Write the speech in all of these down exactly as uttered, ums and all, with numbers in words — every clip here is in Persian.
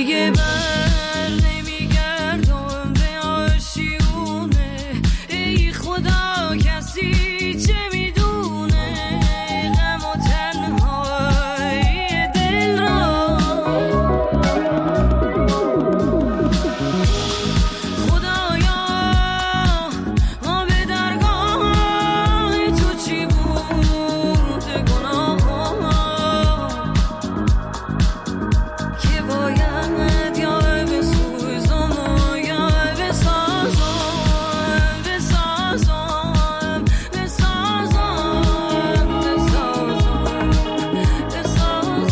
دیگه بر نمیگردم به آشیونه. ای خدا کسی چه میدونه غم و تنهایی دل را. خدایا ما به درگاه تو چی بود گناه که باید یا بسوزم و یا بسازم بسازم بسازم بسازم بسازم.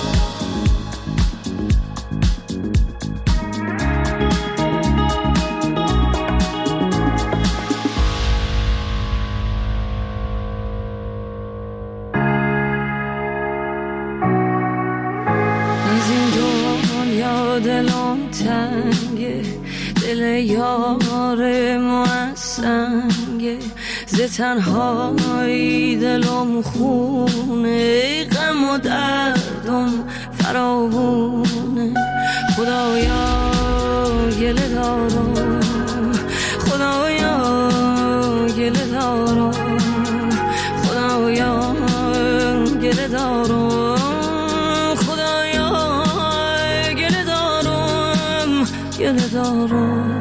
از این دنیا دلم تنگه، دل یار ما سنگه، ز تنهایی دلم خونه، غم و دردم فراوونه. خدایا گله دارم، خدایا گله دارم، خدایا گله دارم، خدایا گله دارم گله دارم.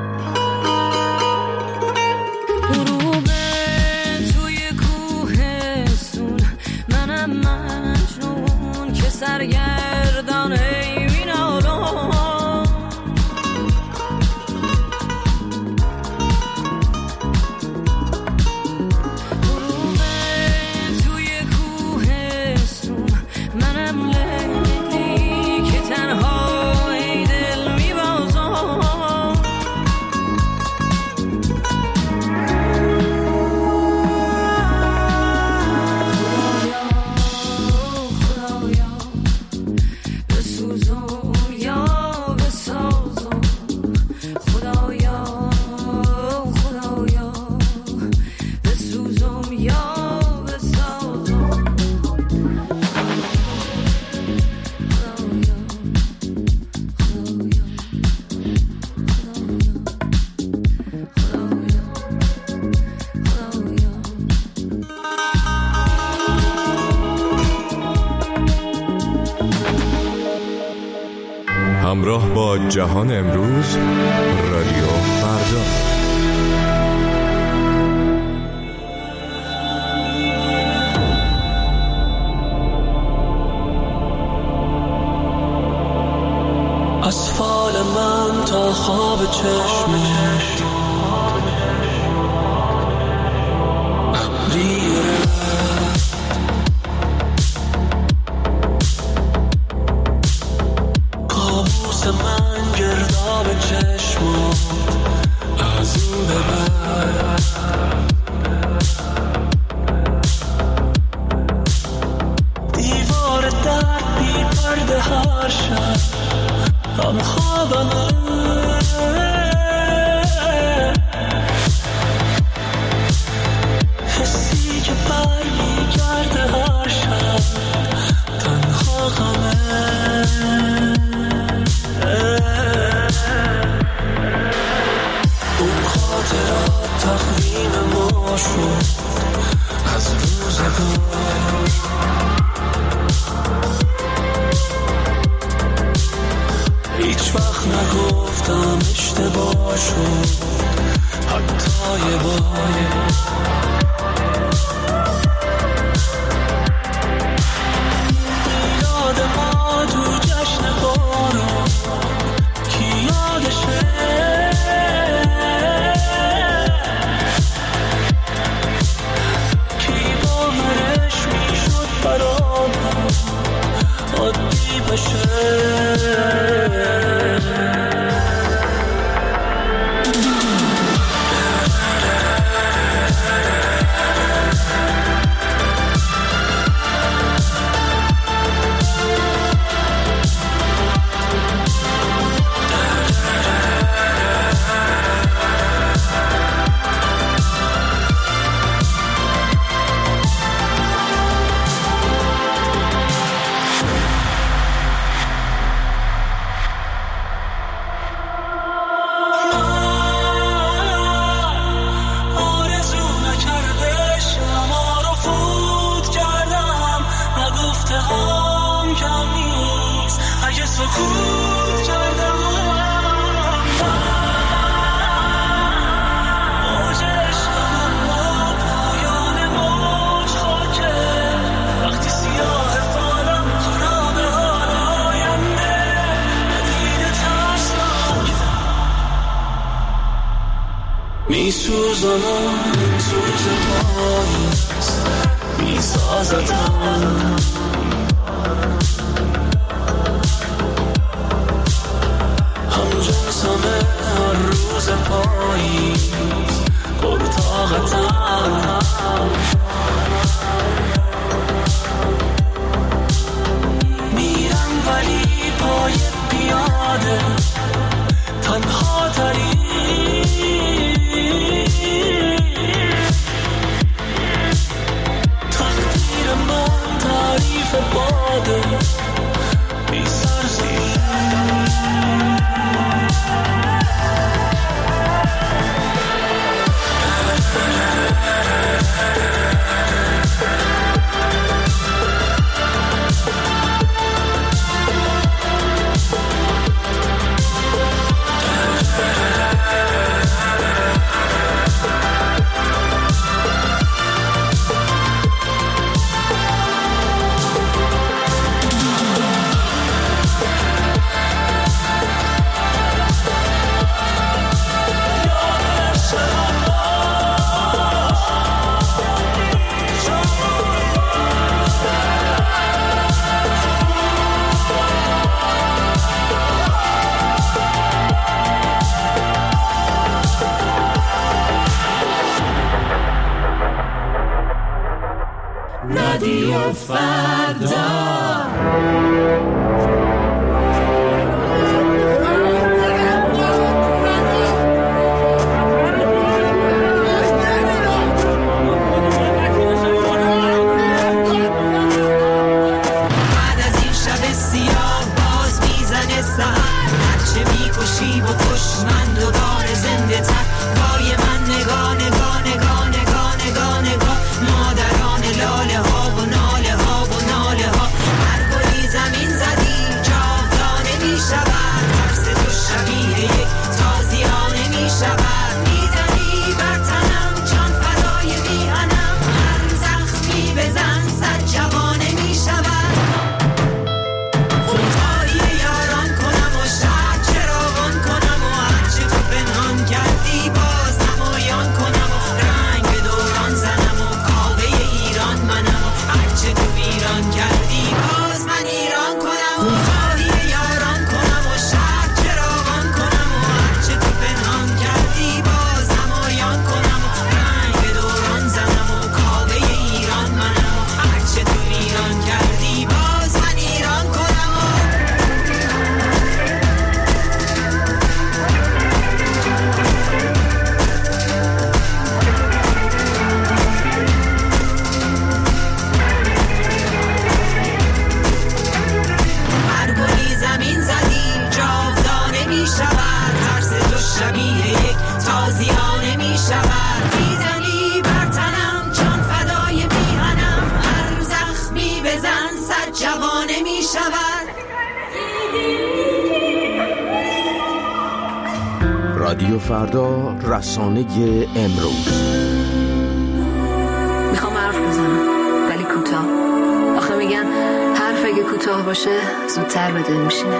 غروب توی کوهستون منم مجنون که سرگردان ای مینالم. غروب توی کوهستون منم لیلی که تنها ای دل میبازم. خدایا بسوزم یا بسازم. خدایا خدایا بسوزم یا بسازم. خدایا خدایا خدایا همراه با جهان امروز، رادیو فردا. از فال من تا خواب چشمت ابریه، کابوس من گرداب چشمت از این به بعد. دیوار درد بی پرده هر شب هم خوابمه، حسی که بر میگرده هر شب تنها غمه. اون خاطرات تقویم ما شد از روزگار، هیچ وقت نگفتم اشتباه شد حتی یه بار. میلاد ما تو جشن بارون کی یادشه، کی باورش میشد برام عادی بشه. سکوت کردم موج عشقم با پایان موج خاکه وقتی سیاه فالم خرابه حال آینده ندیده ترسناک میسوزم سوز پاییز میسازتم همجنسمه هر روز پاییز پرطاقتم میرم ولی پای پیاده تنها ترین تقدیر من تعریف باده بی سرزیر رادیو فردا رادیو فردا، رسانه امروز. میخوام حرف بزنم ولی کوتاه. آخه میگن حرف اگه کوتاه باشه زودتر به دل میشینه.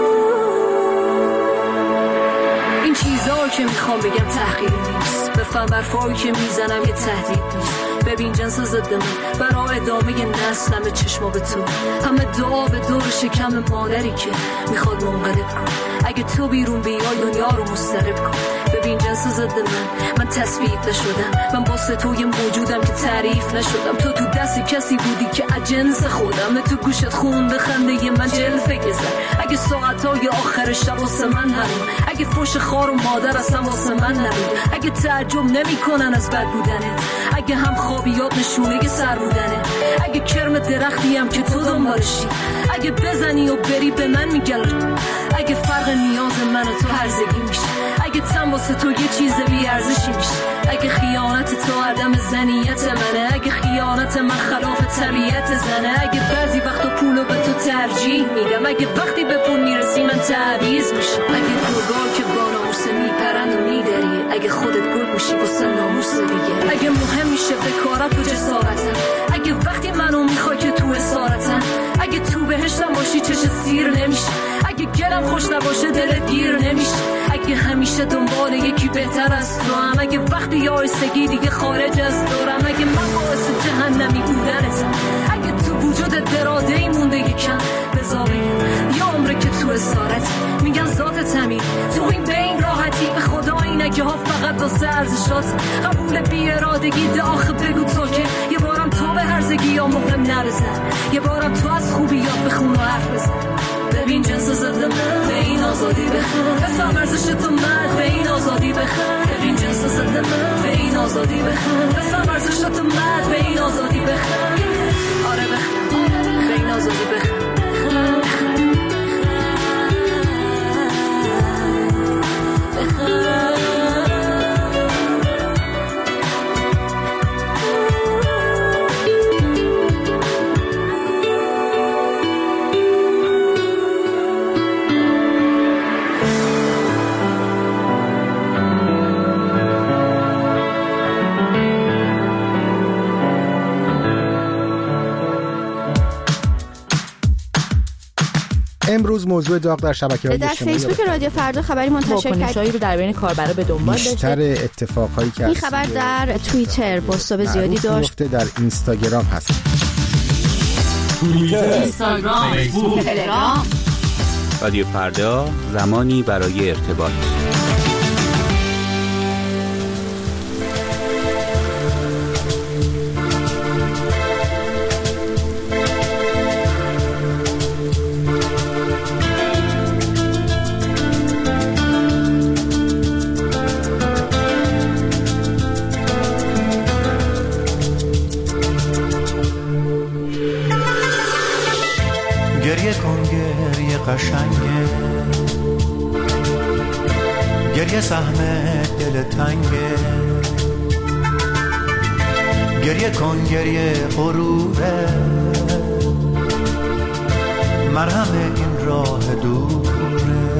این چیزا که میخوام بگم تحقیری نیست. بفهم برفایی که میزنم یه تهدید نیست. ببین جنس ضد من برای ادامه نسلم چشما به تو، همه دعا به دور شکم مادری که میخواد منقلب کن. اگه تو بیرون بیای دنیا رو مضطرب کن. ببین جنس ضد من من تصفیه نشدم، من واسه تو یه موجودم که تعریف نشدم. تو تو دست کسی بودی که اجنس خودم، تو گوشت خونده خنده من جلفه گذر. اگه ساعتای آخر شب واسه من نبود، اگه فوش خار و مادر اصلا واسه من نبود، اگه تعجب نمی کنن از بد بودنه، اگه هم خوابیات نشونه سر بودنه، اگه کرم درختی هم که تو دنبالشی، اگه بزنی و بری به من میگل، اگه فرق نیاز من و تو هرزگی میشه، اگه تن واسه تو یه چیز بی ارزشی میشه، اگه خیانت تو عدم زنیت منه، اگه خیانت من خلاف طبیعت زنه، اگه بعضی وقتا پولو به تو ترجیح میدم، اگه وقتی به پول میرسه واسه ناموس دیگه. اگه مهم میشه به کارم تو جسارتم، اگه وقتی منو میخوای که تو اسارتم، اگه تو بهشتم باشی چش سیر نمیشه، اگه گلم خوش نباشه دل گیر نمیشه، اگه همیشه دنبال یکی بهتر از تو هم، اگه وقتی یا ایستگی دیگه خارج از دورم، اگه من باعث جهنمی بودنتم، اگه تو وجود درادهی مونده یکم بذار بگم یا عمره که تو اسارت میگن ذات تمی تو این بین راحتی، به خدا این اگه ها فقط واسه ارزشات قبول بی ارادگی ده آخه بگو تو که یه بارم تو به هرزگی یا مهم نرسن، یه بارم تو از خوبیات بخون و حرف بزن. ببین جنس زد من به این آزادی بخون، بفهم ارزش تو مرد به این آزادی بخون. ببین جنس زد من به این آزادی بخون، بفهم ارزش تو مرد به این آزادی بخون. آره بخون به این آزادی بخون. امروز موضوع داغ در شبکه‌های اجتماعی در فیسبوک رادیو فردا خبری منتشر کرد واکنش‌هایی رو در بین کاربرا به دنبال داشته. بیشتر اتفاقایی که این خبر در توییتر بازتاب زیادی داشت، در اینستاگرام هست. توییتر، اینستاگرام، فیسبوک، تلگرام. رادیو فردا، زمانی برای ارتباط. گریه کن گریه قشنگه، گریه سهم دل تنگه، گریه کن گریه غروره، مرهم این راه دوره،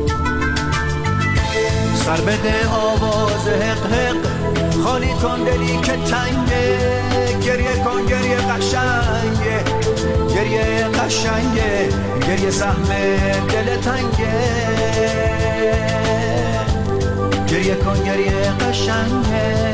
سر بده آواز حق حق، خالی کن دلی که تنگه، گریه کن گریه قشنگه، گریه قشنگه، گریه سهم دل تنگه، گریه کن گریه قشنگه.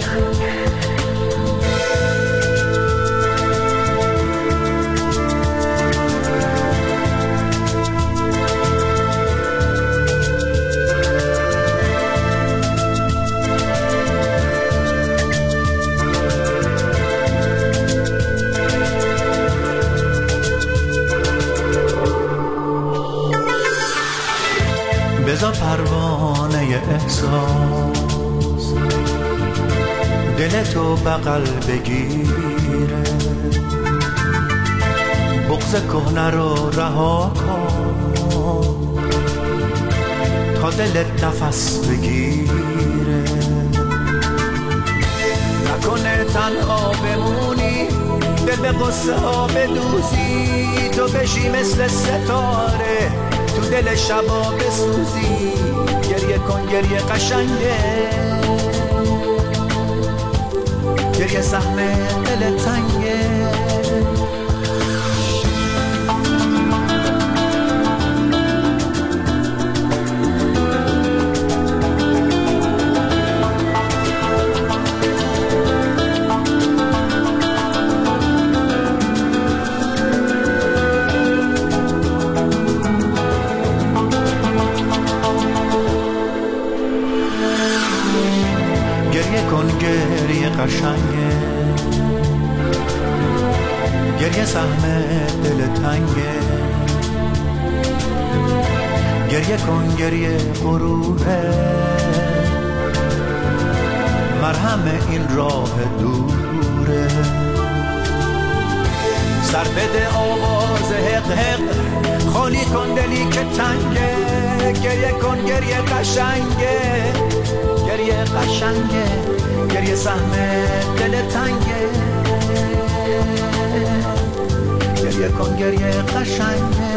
بذار پروانه احساس دلتو بغل بگیره، بغض کهنه رو رها کن تا دلت نفس بگیره، نکنه تنها بمونی دل به قصه ها بدوزی، تو بشی مثل ستاره تو دل شبا بسوزی، گریه کن گریه قشنگه، گریه سهم دل تنگه. گریه قشنگه، گریه سهم دل تنگه، گریه کن گریه غروره، مرهم این راه دوره، سر بده آواز حق حق، خالی کن دلی که تنگه، گریه کن گریه قشنگه، گریه قشنگه، گریه سهم دل تنگه، گریه کن گریه قشنگه.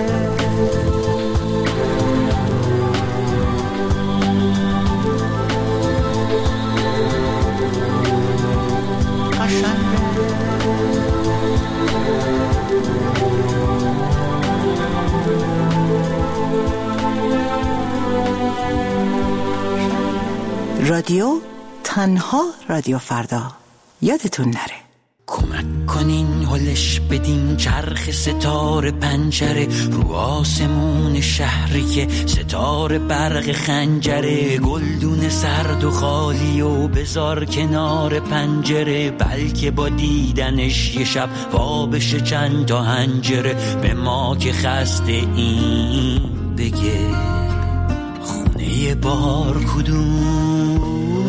رادیو، تنها رادیو فردا. یادتون نره. کمک کنین هلش بدین چرخ ستاره پنجره رو آسمون شهری که ستاره برق خنجره، گلدون سرد و خالی و بذار کنار پنجره، بلکه با دیدنش یه شب وا بشه چند تا هنجره. به ما که خسته این بگه خونه بار کدوم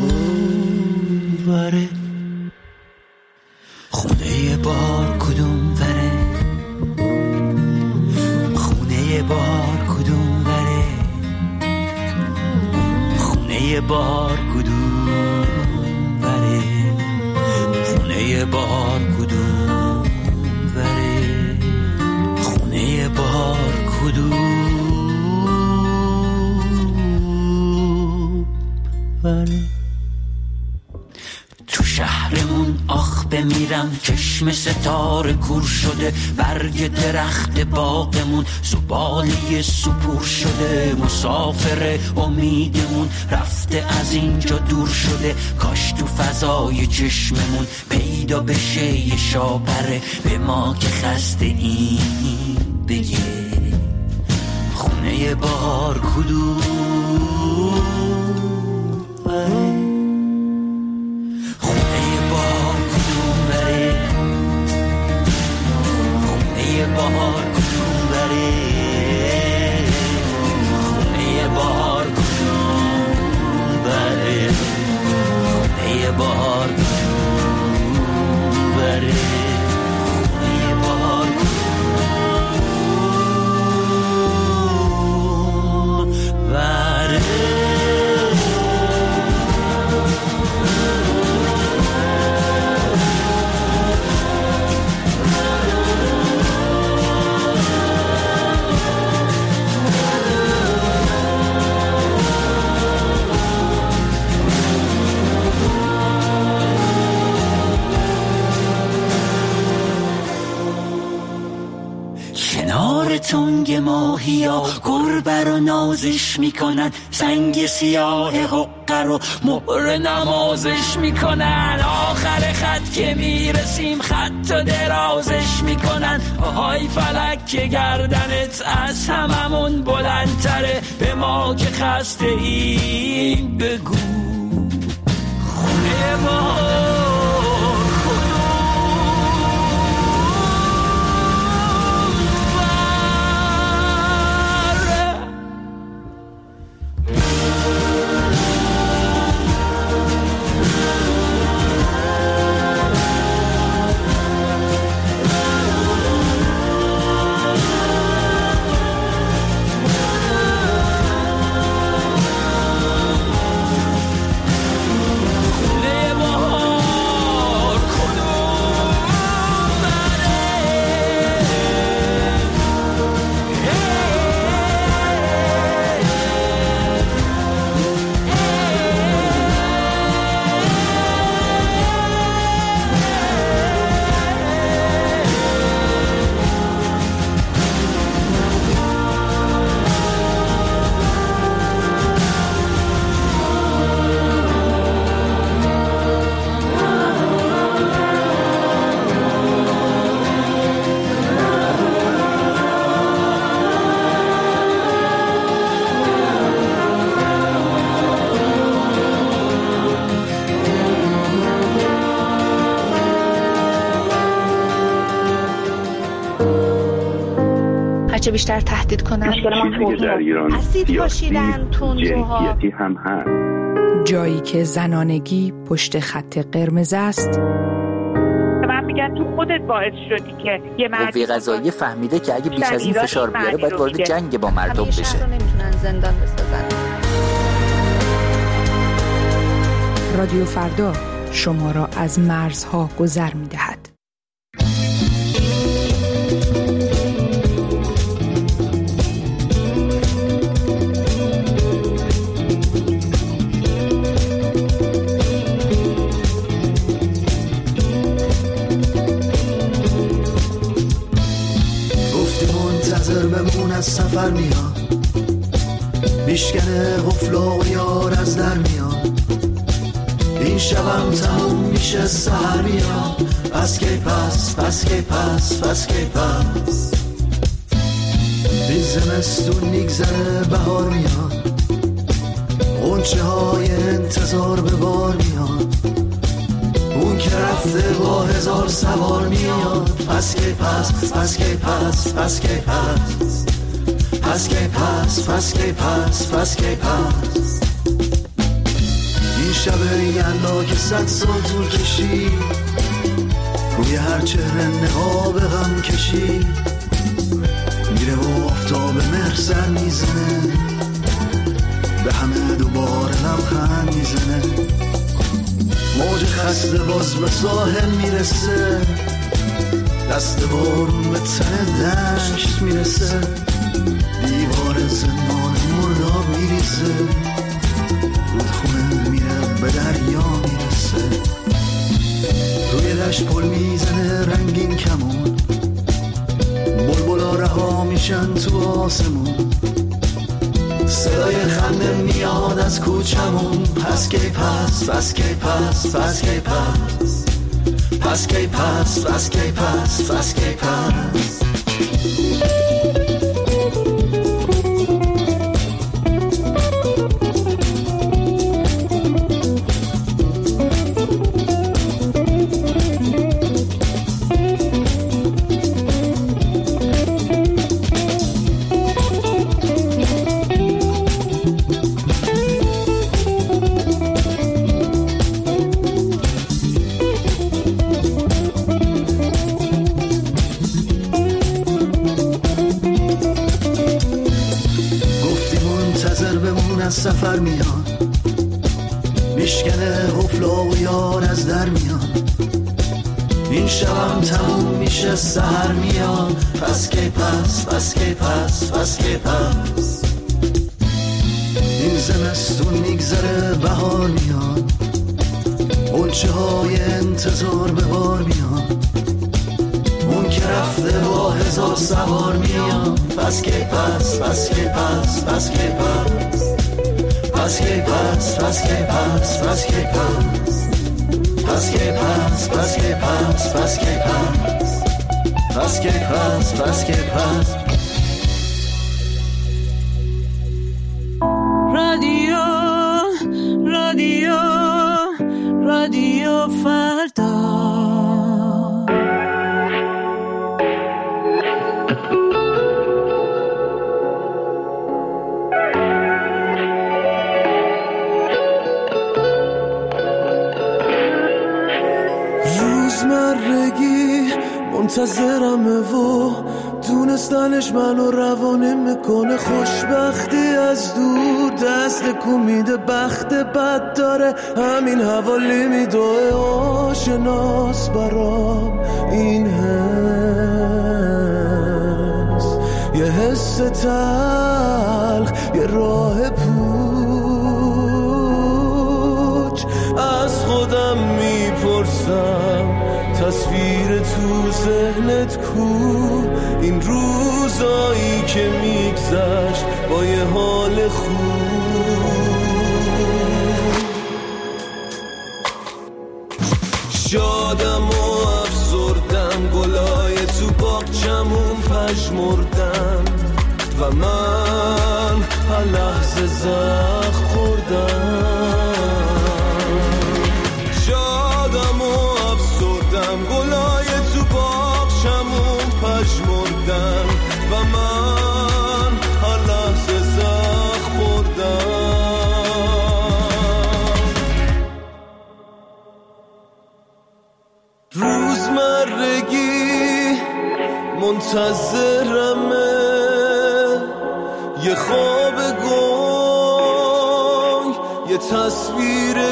وره، خونه بار کدوم وره، خونه بار کدوم وره، خونه بار کدوم وره، خونه بار کدوم وره، خونه بار کدوم وره. تو شهرمون آخ بمیرم چشم ستاره کور شده، برگ درخت باغمون زباله سپور شده، مسافر امیدمون رفته از اینجا دور شده، کاش تو فضای چشممون پیدا بشه یه شاپره. به ما که خسته این بگه خونه بار کدوم وره، بهار کدوم بره، خونه بهار کدوم بره، خونه بهار کدوم بره، خونه بهار کدوم بره. تنگ ماهیا گربه رو نازش میکنن، سنگ سیاه حقه رو مهر نمازش میکنن، آخر خط که میرسیم خط و درازش میکنن، آهای فلک که گردنت از هممون بلندتره. به ما که خسته این بگو خونه ما هرچه بیشتر تهدید کنن چیزی که در ایران سیاسی جنسیتی هم هست. جایی که زنانگی پشت خط قرمز است. من میگم تو خودت باعث شدی که یه مردی قوه قضاییه فهمیده که اگه بیش از این فشار بیاره باید وارد جنگ با مردم بشه. همیشه رو نمیتونن زندان بسازن. رادیو فردا شما را از مرزها گذر میدهد. از سفر میاد، میشکنه قفل و یار از در میاد، این شبم تموم میشه سحر میاد، پس کی پس پس کی پس پس کی پس. این زمستون میگذره بهار میاد، غنچه های انتظار به بار میاد، اون که رفته با هزار سوار میاد، پس کی پس پس کی پس پس کی پس پس کی پس پس کی پس پس کی پس. این شب یلا که صد سال طول کشید، روی هر چهره نقاب غم کشید، میره و آفتاب مهر سر میزنه، به همه دوباره لبخند میزنه، موج خسته باز به ساحل میرسه، دست بارون به تن دشت میرسه، دیوار زمان مرداب میریزه، رودخونه میره به دریا میرسه، روی دشت پل میزنه رنگین کمون، بلبلا رها میشن تو آسمون، صدای خنده میاد از کوچمون، پس کی پس پس کی پس پس کی پس پس کی پس پس کی پس پس کی پس. سفر میاد، میشکنه حفلا و یار از در میاد، این شبم تموم میشه سحر میاد، پس کی پس پس کی پس پس کی پس. این زمستون میگذره بهار میاد، غنچه های انتظار به بار میاد، اون که رفته با هزار سوار میاد، پس کی پس پس کی پس پس کی پس پس کی پس پس کی پس پس کی پس پس کی پس پس کی پس پس کی پس پس کی پس پس کی پس. رادیو رادیو رادیو فردا. منتظرمه و دونستنش منو روانه میکنه، خوشبختی از دور دست کو میده، بخت بد داره همین حوالی میدوه، آشناس برام این حس، یه حس تلخ، یه راه پوچ، از خودم میپرسم تصویر تو ذهنت کو، این روزایی که میگذشت با یه حال خوب، شادم و افسردم، گلای تو باغچمون پژمردن و من هر لحظه زخم خوردم، شادم و گلای تو باغچمون پژمردن و من هر لحظه زخم خوردم. روزمرگی منتظرمه، یه خواب گنگ، یه تصویر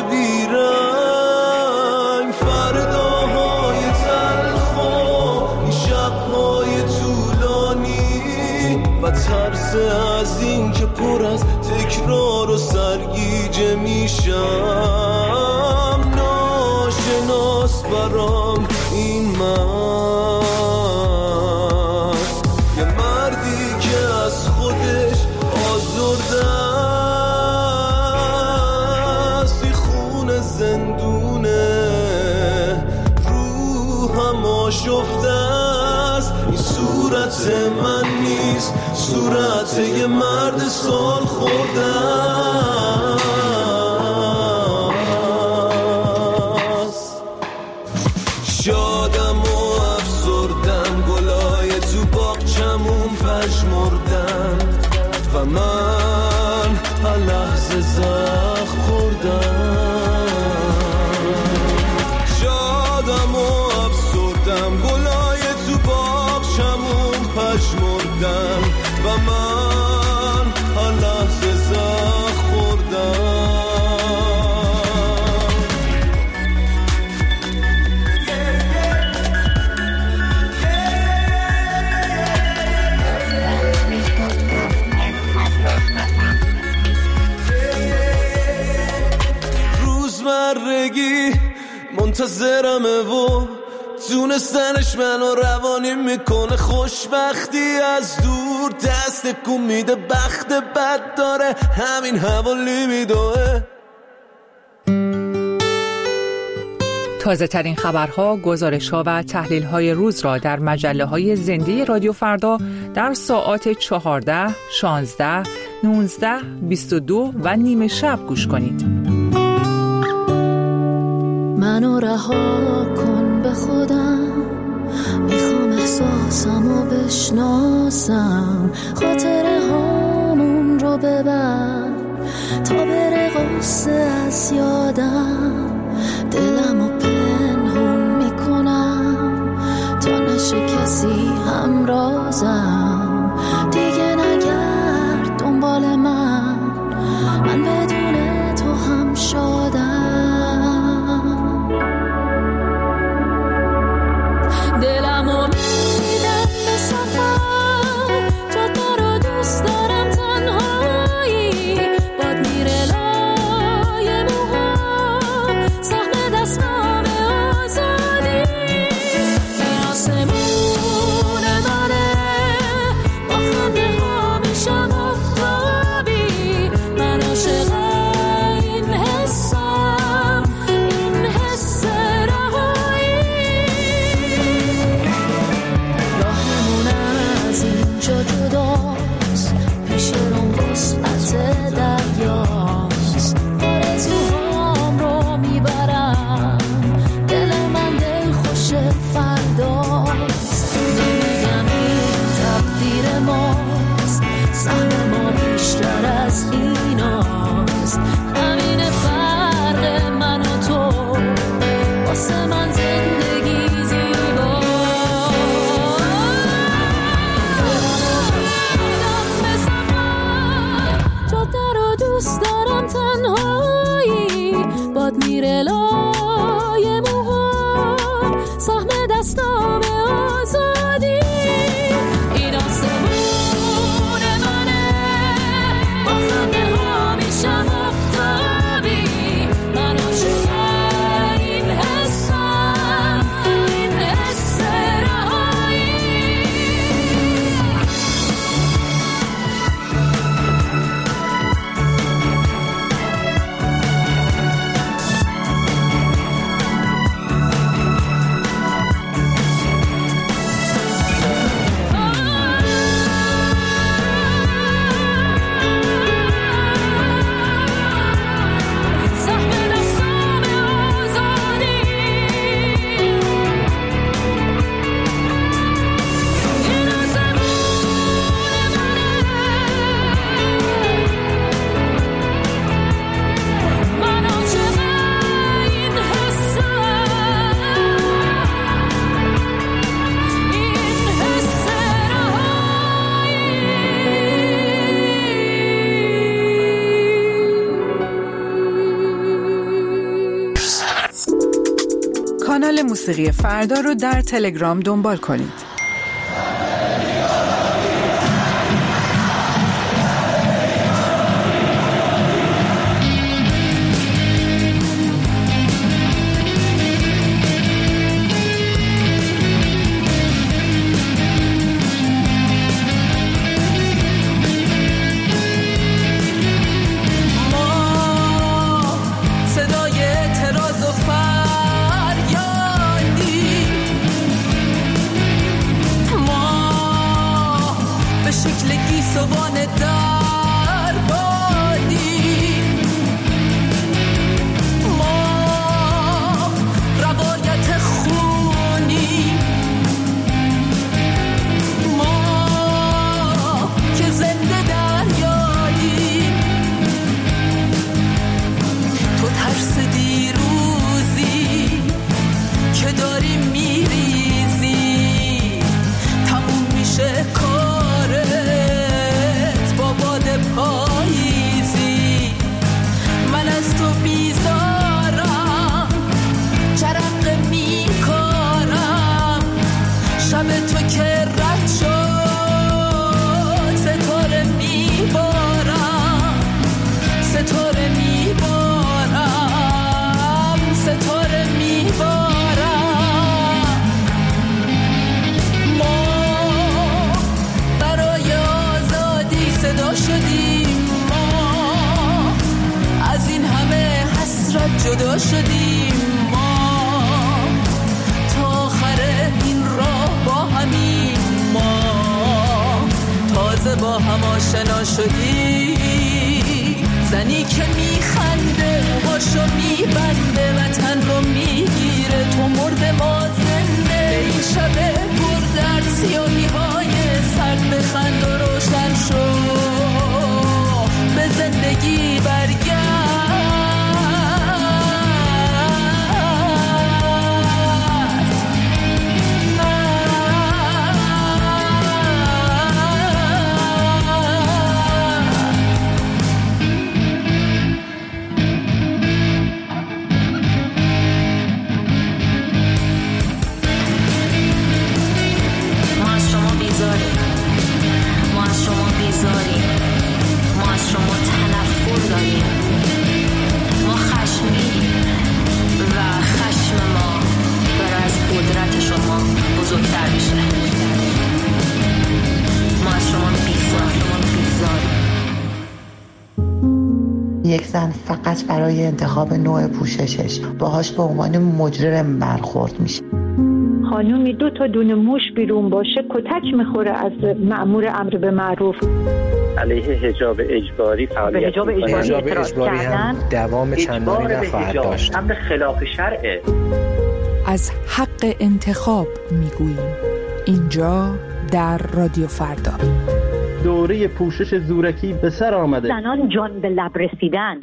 بیرنگ، فرداهای تلخ و این شبهای طولانی و ترس از این که پر از تکرار و سرگیجه میشم، ناشناس برام این مرد، یه مردی که از خودش آزرده است، خون زندون آشفته است. این صورت من نیست، صورت یه مرد سال خورده است. شادم و افسردم، گلای تو باغچمون پژمردن و من هر لحظه زخم خوردم. شادم و افسردم، گلای تو باغچمون پژمردن و من هر لحظه زخم خوردم. روزمرگی منتظرمه و دونستنش منو روانی میکنه. خوشبختی از دور دست کن میده، بخت بد داره همین حوالی میدوه. تازه ترین خبرها، گزارش‌ها و تحلیل‌های روز را در مجله‌های زنده رادیو فردا در ساعات چهارده، شانزده، نوزده، بیست و دو و نیمه شب گوش کنید. منو رها کن به خودم، میخوام احساسمو بشناسم. خاطره هامون رو ببر تا بره غصه از یادم. دلمو پنهون میکنم تا نشه کسی همرازم. دیگه نگرد دنبال من، من بدون تو هم شادم. دلمو میدم به سفر، جاده رو دوست دارم تنهایی. باد میره لای موها، سهم دستام آزادی. این آسمون منه، با خنده ها میشم آفتابی. من عاشق این حسم، این حس رهایی. راهمون از اینجا جداست، پیش رو وسعت دریاست. آرزوهام رو میبرم، دل من دل خوش فرداست. میگم این تقدیر ماست، سهم ما بیشتر از ایناست. همین فرق من و تو، واسه من زندگی زیباست. جاده رو دوست دارم تنهایی. باد میره لای موها، سهم دستام آزادی. این آسمون منه، با خنده ها میشم آفتابی. من عاشق این حسم، این حس رهایی. سهم دستام آزادی. این آسمون منه، من عاشق این حسم، این حس رهایی. کانال موسیقی فردا رو در تلگرام دنبال کنید. صدای تراز و فریادی بادبان در بادی ما روایت خونی ما که زنده دریایی تو ترس دیروزی که داری میریزی تموم میشه کارت با باد پاییزی من از تو بیزارم چرق میکارم شب تو که رد شد ستاره میبارم ستاره میبارم ستاره میبارم ما برای آزادی صدا شدیم ما از این همه حسرت جدا شدیم ما تا آخر این راه با همین ما تازه با هم آشنا شدیم زنی که میخنده باشو میبنده وطن رو میگیره تو مرد ما زنده این شب بردر سیاهی های سرد بخند و روشن شو به زندگی برگرد ما از شما بیزاریم ما از شما بیزاریم ما از شما تنفر داریم ما خشمگینیم و خشم ما داره از قدرت شما بزرگتر میشه ما از شما بیزاریم بیزاریم یک زن فقط برای انتخاب نوع پوششش باهاش به عنوان مجرم برخورد میشه خانومی دو تا دونه موش بیرون باشه کتک میخوره از مأمور امر به معروف علیه حجاب اجباری فعالیت حجاب اجباری, حجاب اجباری هم دوام چندانی نخواهد داشت امر خلاف شرعه از حق انتخاب میگوییم اینجا در رادیو فردا دوره پوشش زورکی به سر آمده زنان جان به لب رسیدن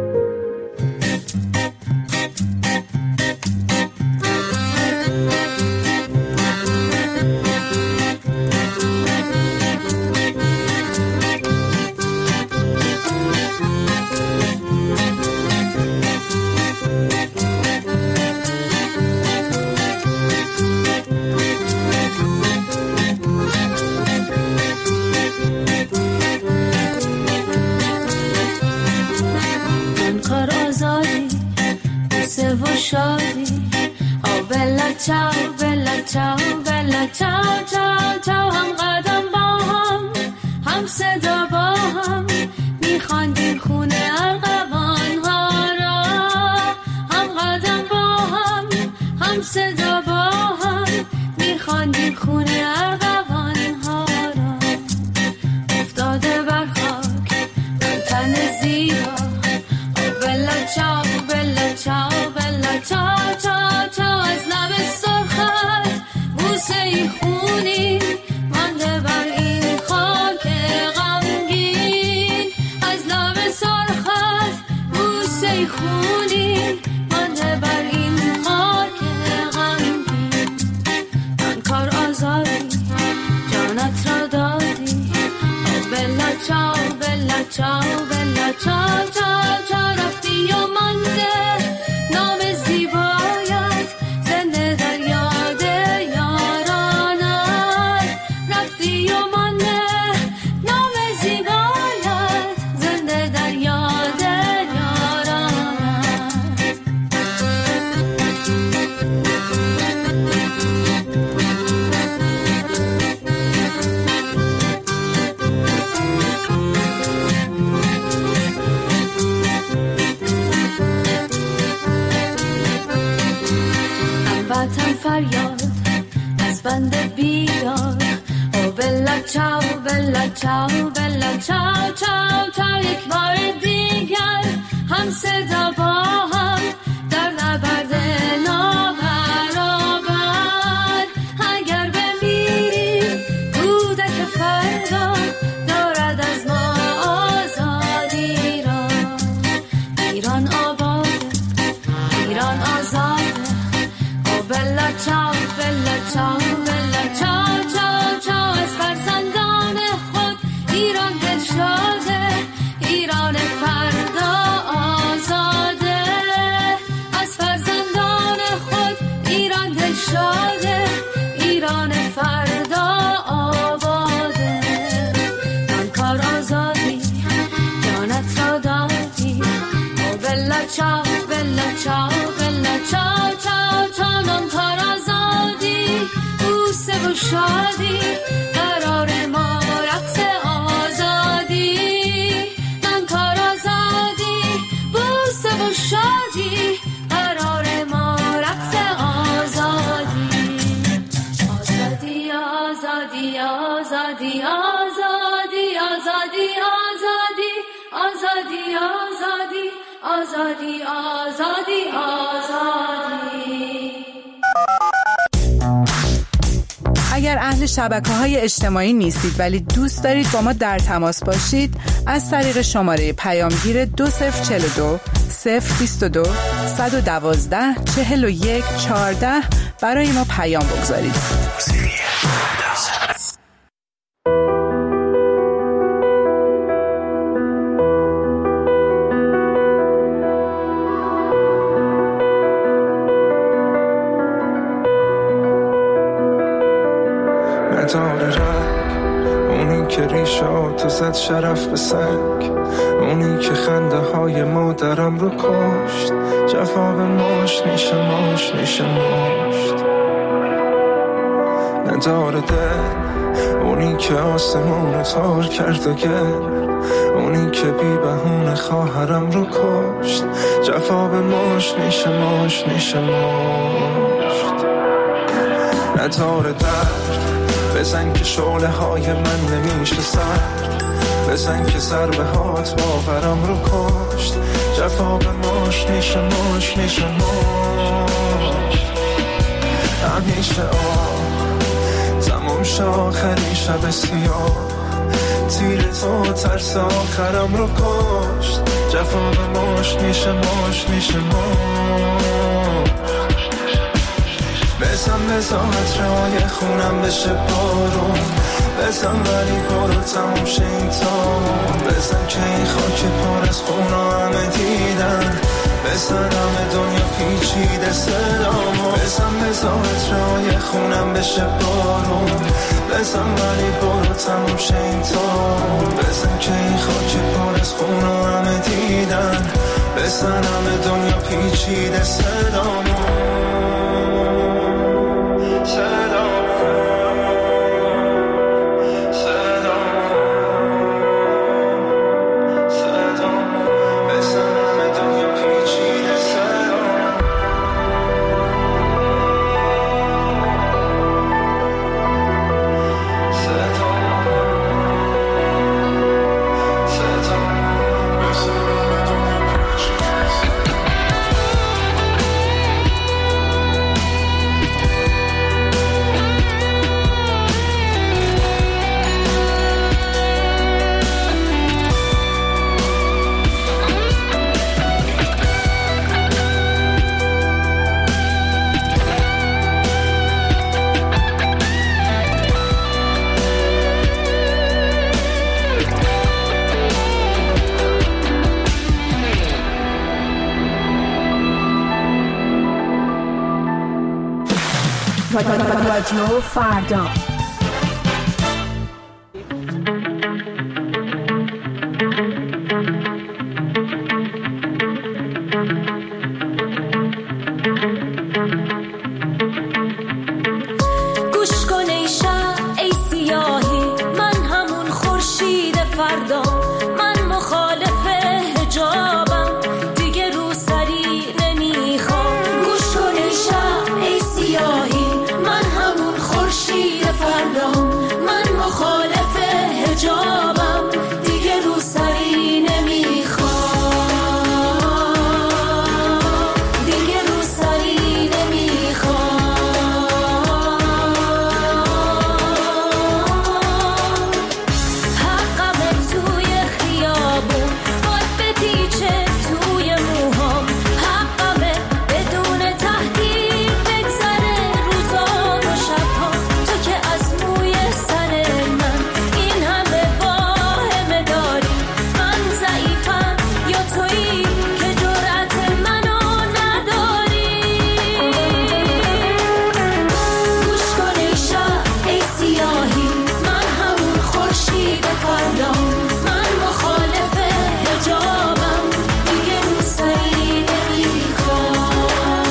چاو بلا چاو بلا چاو چاو چاو هم قدم با هم هم صدا با هم میخواندیم خونه ارغوان ها را هم قدم با هم هم صدا با هم میخواندیم خونه ارغوان ها را افتاده بر خاک تن زیبا بلا چاو بلا چاو بلا چاو چاو چاو از لب سرخت بوسه ای خونی مانده بر این خاک غمگین از لب سرخت بوسه ای خونی مانده بر این خاک غمگین من کار آزادی جانت را دادی بلا چاو بلا چاو بلا چاو چاو چاو رفتی و مانده نام زیبایت زنده در یاد یارانت رفتی و مانده نام زیبایت زنده در یاد یارانت وطن فریاد از بند بیدار بلا چاو بلا چاو بلا چاو چاو چاو یک بار دیگر هم صدا با هم در نبرد نابرابر اگر بمیریم کودک فردا دارد از ما آزادی را ایران آباد ایران آزاد او بلا چاو بلا چاو بلا چاو چاو چاو از فرزندان خود ایران دل شاده ایران فردا آزاده از فرزندان خود ایران دل شاده ایران فردا آباده من کار آزادی جانت را دادی او بلا چاو بلا چاو بلا چاو چاو چاو من کار آزادی بوسه و شادی قرار ما رقص آزادی من کار آزادی بوسه و شادی قرار ما رقص آزادی آزادی آزادی آزادی آزادی آزادی آزادی آزادی آزادی آزادی آزادی آزادی. اگر اهل شبکه‌های اجتماعی نیستید ولی دوست دارید با ما در تماس باشید از طریق شماره پیامگیر دو صفر چهل و دو صفر بیست و دو صد و دوازده چهل و یک چهارده برای ما پیام بگذارید. نداره رنگ اونی که ریشاتو زد شرف به سنگ اونی که خنده های مادرم رو کشت جفا به ماش نیشه ماش نیشه ماشت نداره دل اونی که آسمون تار کرد و گل اونی که بی بهونه خواهرم رو کشت جفا به ماش نیشه ماش نیشه ماشت نداره درد بزن که شعله های من نمیشه سرد بزن که ضربه هات باورم رو کشت جفا به ماش نیشه ماش نیشه ماش همیشه آه تموم شا آخرین شب سیاه تیر تو ترس آخرم رو کشت جفا به ماش نیشه ماش نیشه ماش بزن بزاعت رای خونم بشه بارون بزن ولی برو تموم شه این تامون بزن که این خاک پر از خونا همه دیدن بزن همه دنیا پیچیده صدامو بزن بزاعت رای خونم بشه بارون بزن ولی برو تموم شه این تامون بزن که این خاک پر از خونا همه دیدن بزن همه دنیا پیچیده صدامو رادیو فردا گوش کن ای شب ای سیاهی من همون خورشید فردا من مخالف حجابم دیگه رو سری نمیخوام گوش کن ای شب ای سیاهی من همون خورشید فردا حجابم دیگه رو سری نمیخوام، دیگه رو سری نمیخوام. حقمه توی خیابون باید بپیچه توی موهام، حقمه بدون تهدید بگذره روزا و شبها. تو که از موی سر من این همه واهمه داری، من ضعیفم یا تویی که جرأت منو نداری. گوش کن ای شب ای سیاهی، من همون خورشید فردا، من مخالف حجابم دیگه رو سری نمیخوام.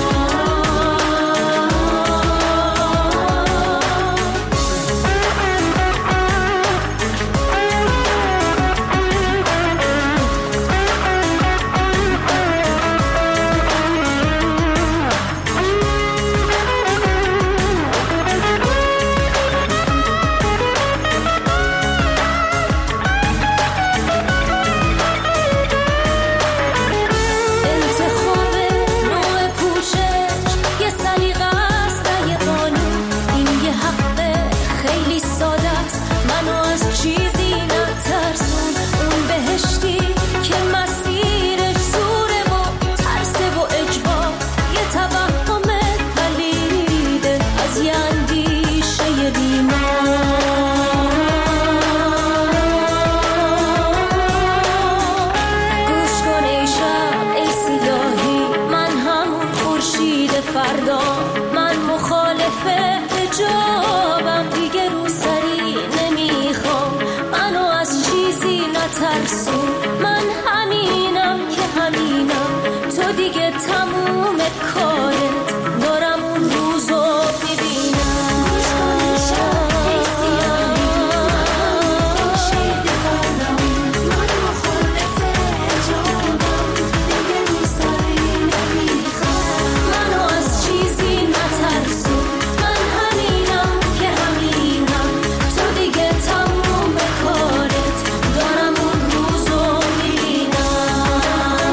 انتخاب نوع پوشش یه سلیقه است و یه قانون، این یه حقه خیلی ساده است، منو از چیزی نترسون. اون بهشتی که مسیرش زوره و ترسه و اجبار، یه توهم پلیده از یه اندیشه بیمار. گوش کن ای شب ای سیاهی، من همون خورشید فردا، من مخالف حجابم دیگه رو سری نمیخوام. منو از چیزی نترسون، من همینم که همینم، تو دیگه تموم کارت، دارم اون روزو میبینم. گوش کن ای شب ای سیاهی، خورشید فردا، من مخالف حجابم دیگه رو سری نمیخوام. منو از چیزی نترسون، من همینم که همینم، تو دیگه تموم کارت، دارم اون روزو میبینم،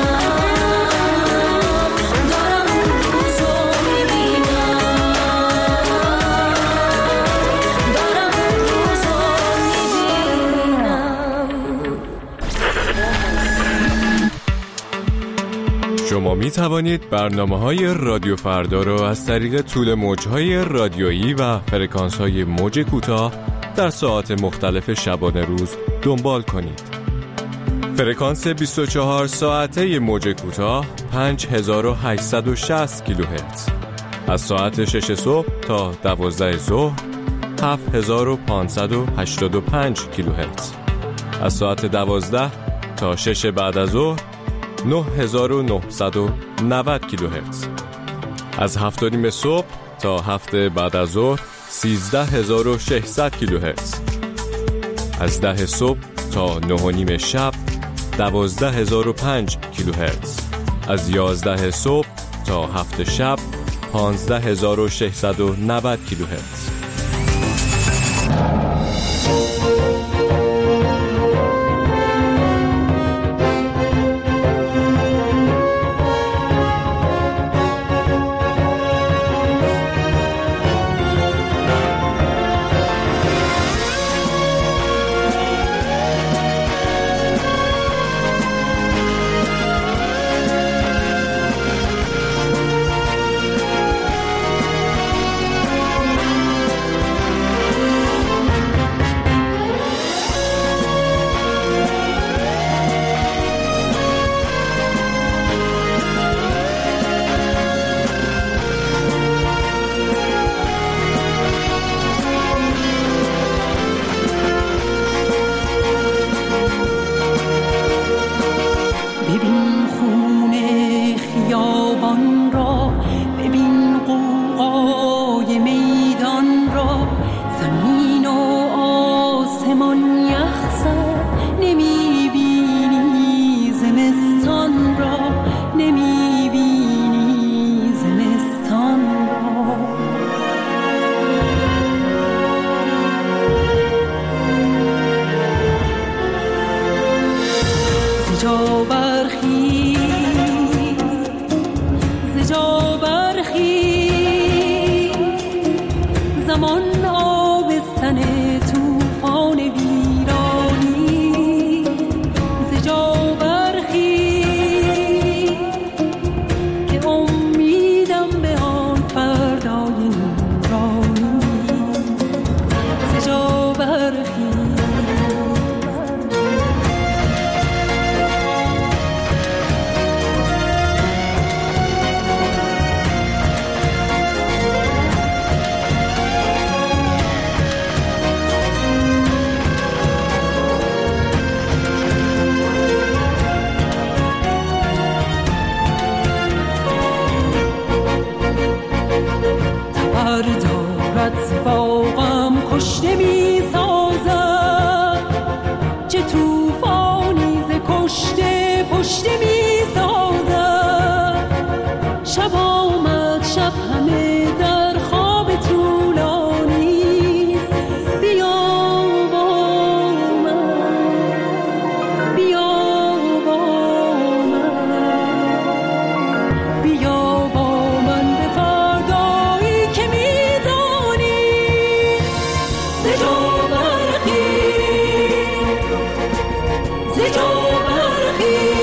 دارم اون روزو میبینم، دارم اون روزو میبینم. شما می توانید برنامه‌های رادیو فردا را از طریق طول موج‌های رادیویی و فرکانس‌های موج کوتاه در ساعات مختلف شبانه روز دنبال کنید. فرکانس بیست و چهار ساعته موج کوتاه پنج هزار و هشتصد و شصت کیلوهرتز، از ساعت شش صبح تا دوازده ظهر هفت هزار و پانصد و هشتاد و پنج کیلوهرتز، از ساعت دوازده تا شش بعد از ظهر نه هزار و نهصد و نود کیلوهرتز، از هفت و نیم صبح تا هفت بعد از ظهر سیزده هزار و ششصد کیلوهرتز، از ده صبح تا نه و نیم شب دوازده هزار و پنج کیلوهرتز، از یازده صبح تا هفت شب پانزده هزار و ششصد و نود کیلوهرتز. زمان آبستن توفان ویرانی ز جا برخیز که امیدم به آن فردای نورانی ز جا برخیز. دارد باغم کشته می سازد چه توفانی ز کشته پشته می سازد. شب آمد شب همه در خواب طولانی بیا با من بیا با من بیا با من به فردایی که میدانی ز جا برخیز ز جا برخیز.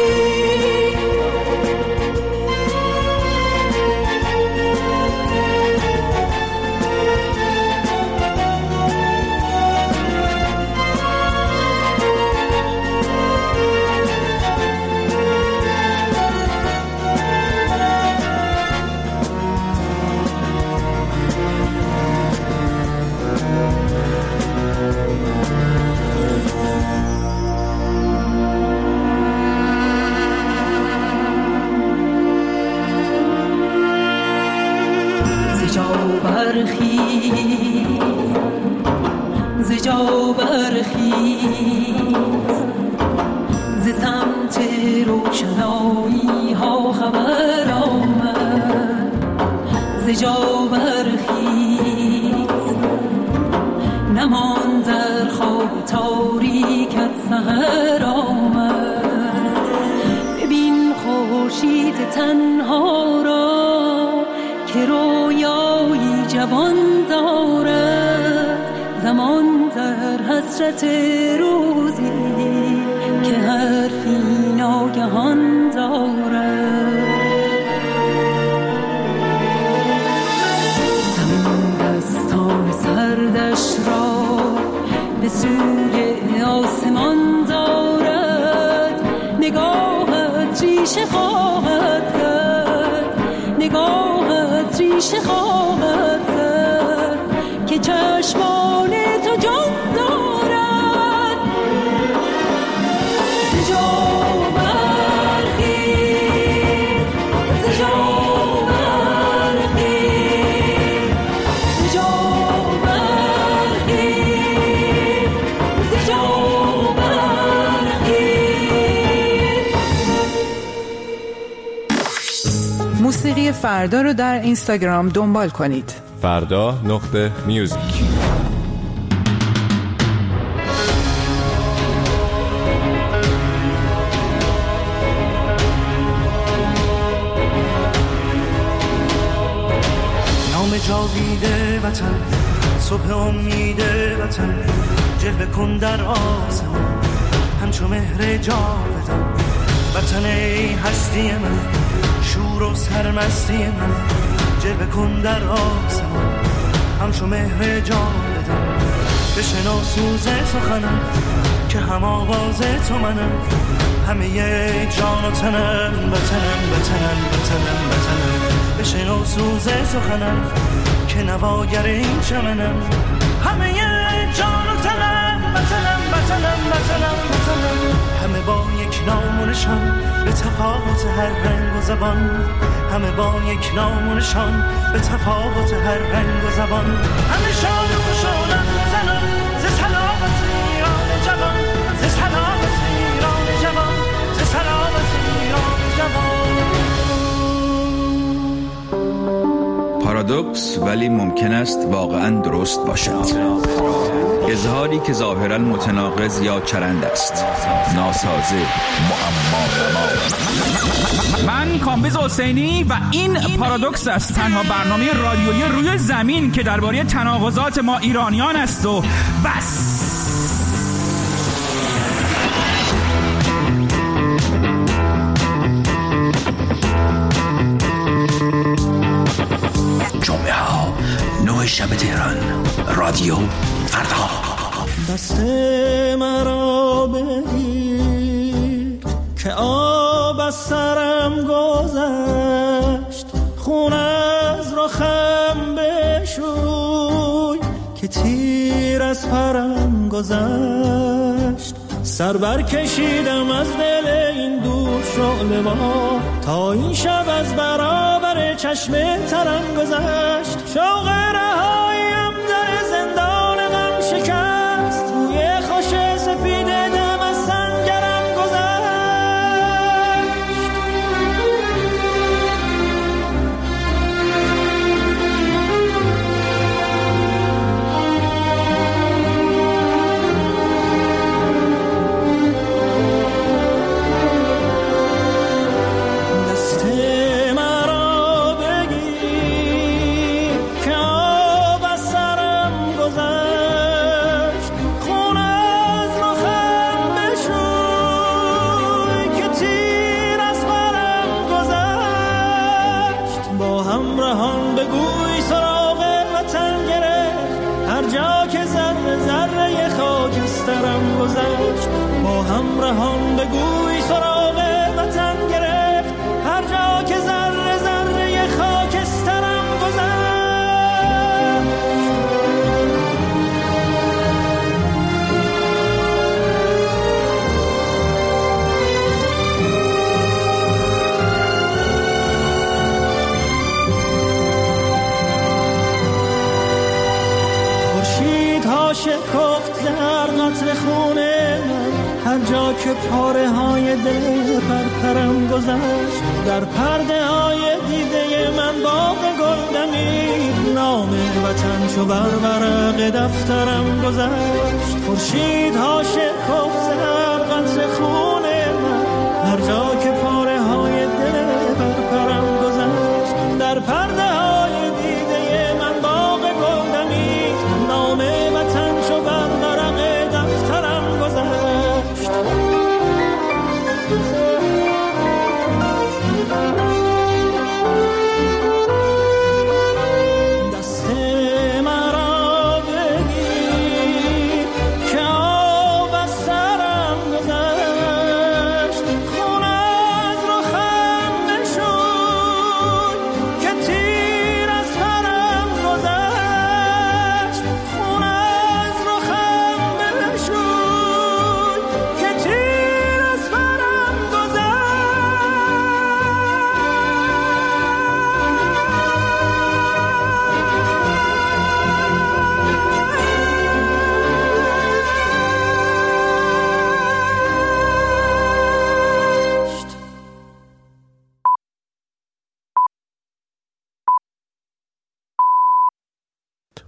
ز جا برخیز ز سمت روشنایی ها خبر آمد ز جا برخیز نمان در خواب تاریکت سحر آمد. ببین خورشید تنها را که رویایی جوان دارد زمان در حسرت روزی که حرفی ناگهان دارد. زمین دستان سردش را به سوی آسمان دارد نگاهت ریشه خواهد زد نگاهت ریشه خواهد زد که چشمان تو جان دارد. ز جا برخیز ز جا برخیز ز جا برخیز ز جا برخیز. موسیقی فردا رو در اینستاگرام دنبال کنید. فردا نقطه میوزیک. نام جاویده وطن صبح امید وطن جلوه کن در آسمان همچو مهر جاودان وطن ای هستی من شور و سرمستی من جلوه کن در آسمان همچو مهر جاودان بشنو سوز سخنم که هم آواز تو منم همه جان و تنم وطنم وطنم وطنم وطنم بشنو سوز سخنم که نواگر این چمنم همه جان و تنم وطنم وطنم وطنم وطنم همه با یک نام و نشان به تفاوت هر رنگ و زبان همه با یک نام و نشان به تفاوت هر رنگ و زبان همه شاد و خوشحالن زنان ز سلامت ایران جوان ز سلامت ایران جوان ز سلامت ایران جوان. پارادوکس ولی ممکن است واقعا درست باشد. اظهاری که ظاهرا متناقض یا چرند است. ناسازه، معما. من کامبیز حسینی و این پارادوکس است، تنها برنامه رادیویی روی زمین که درباره تناقضات ما ایرانیان است و بس. جمعه ها نه شب تهران، رادیو فردا. دست مرا بگیر که آب از سرم گذشت، خون از رخم بشوی که تیر از پرم گذشت. سر بر کشیدم از دل این دور شعله ما، تا این شب از برابر چشم ترم گذشت. شوق رهاییم در زندان غم شکست، روی خوش سپید دم از سنگرم گذشت. با همراهان بگوی سراغ وطن گرفت، هر جا که ذره ذره خاکسترم گذشت. خورشید ها شکفت در قطر خونه، هر جا که پاره های دل پرپرم گذشت. در پرده های دیده من باغ گل دمید، نام وطن چو بر ورق دفترم گذشت. خورشید ها شکفت در قطر خون من، هر جا که پاره